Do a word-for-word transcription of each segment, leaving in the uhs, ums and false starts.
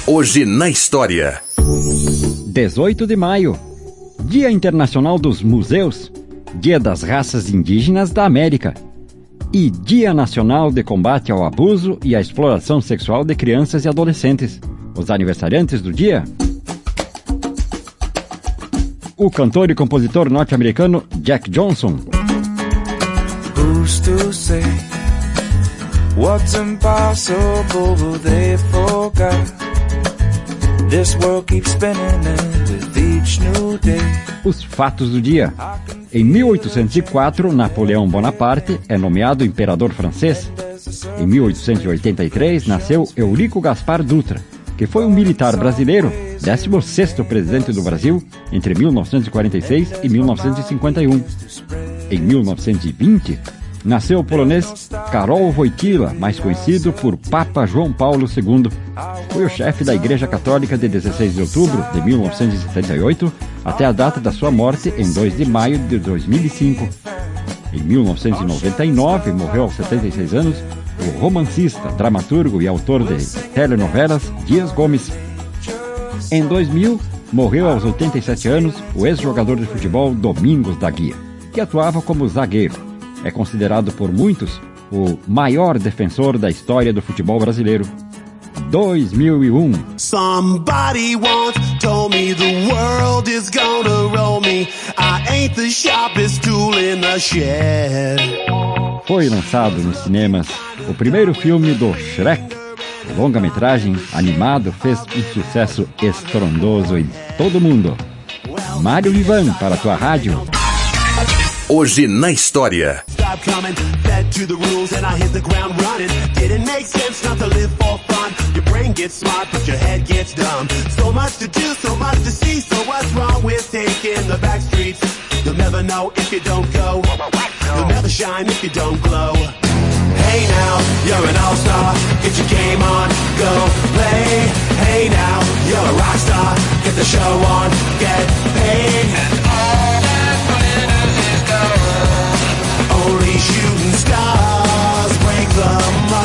Hoje na história. dezoito de maio, Dia Internacional dos Museus, Dia das Raças Indígenas da América e Dia Nacional de Combate ao Abuso e à Exploração Sexual de Crianças e Adolescentes. Os aniversariantes do dia: o cantor e compositor norte-americano Jack Johnson. Who's to say what's impossible they forgot? This world keeps spinning and with each new day. Os fatos do dia. Em mil oitocentos e quatro, Napoleão Bonaparte é nomeado imperador francês. Em mil oitocentos e oitenta e três, nasceu Eurico Gaspar Dutra, que foi um militar brasileiro, décimo sexto presidente do Brasil, entre mil novecentos e quarenta e seis e mil novecentos e cinquenta e um. Em mil novecentos e vinte, nasceu o polonês Karol Wojtyła, mais conhecido por Papa João Paulo segundo. Foi o chefe da Igreja Católica de dezesseis de outubro de mil novecentos e setenta e oito até a data da sua morte em dois de maio de dois mil e cinco. Em mil novecentos e noventa e nove, morreu aos setenta e seis anos o romancista, dramaturgo e autor de telenovelas Dias Gomes. Em dois mil, morreu aos oitenta e sete anos o ex-jogador de futebol Domingos da Guia, que atuava como zagueiro. É considerado por muitos o maior defensor da história do futebol brasileiro. dois mil e um. Somebody once told me the world is gonna roll me. I ain't the sharpest tool in the shed. Foi lançado nos cinemas o primeiro filme do Shrek. O longa-metragem animado fez um sucesso estrondoso em todo mundo. Mário Ivan para a tua rádio. Hoje na história. Stop coming, fed to the rules and I hit the ground running. Didn't make sense not to live for fun. Your brain gets smart but your head gets dumb. So much to do, so much to see. So what's wrong with taking the back streets? You'll never know if you don't go. You'll never shine if you don't glow. Hey now, you're an all-star. Get your game on, go play. Hey now, you're a rock star. Get the show on, get paid. And all that glitters is gold. Only shooting stars break the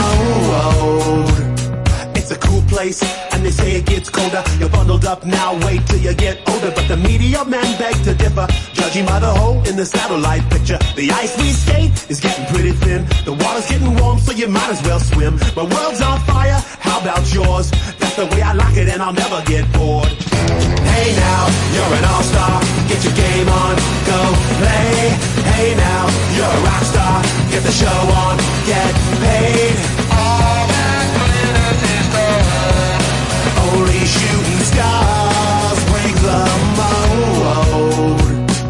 mold. It's a cool place, and they say it gets colder. You're bundled up now, wait till you get older. But the media men beg to differ, judging by the hole in the satellite picture. The ice we skate is getting pretty thin. The water's getting warm, so you might as well swim. My world's on fire, how about yours? That's the way I like it, and I'll never get bored. Hey now, you're an all-star. Get your game on, go play. Hey now, you're a rock star. Get the show on, get paid. All that glitters is gold. Only shooting stars break the mold.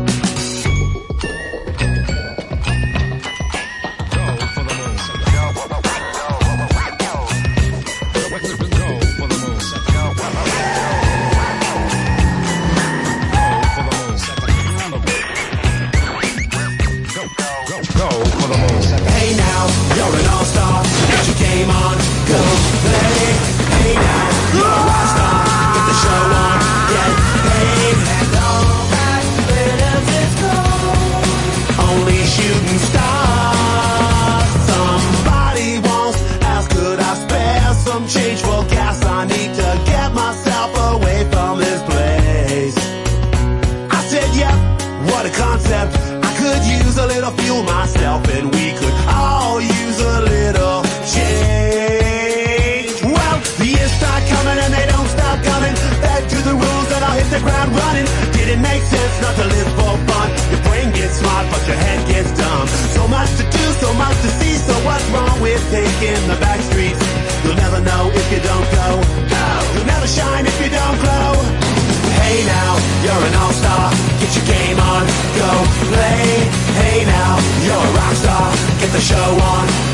Hey now, you're an all-star. Get your game on, go play. Hey now, you're a rock star. Get the show on, get paid. And all that glitters is gold. Only shooting stars. Somebody once asked, could I spare some change for gas? I need to get myself away from this place. I said, yeah, what a concept. Could use a little fuel myself, and we could all use a little change. Well, the years start coming and they don't stop coming. Back to the rules and I'll hit the ground running. Didn't make sense not to live for fun. Your brain gets smart but your head gets dumb. So much to do, so much to see. So what's wrong with taking the back streets? You'll never know if you don't go. You'll never shine if you don't glow. Hey now, you're an all-star. Get your game on, go play. Hey now, you're a rock star. Get the show on,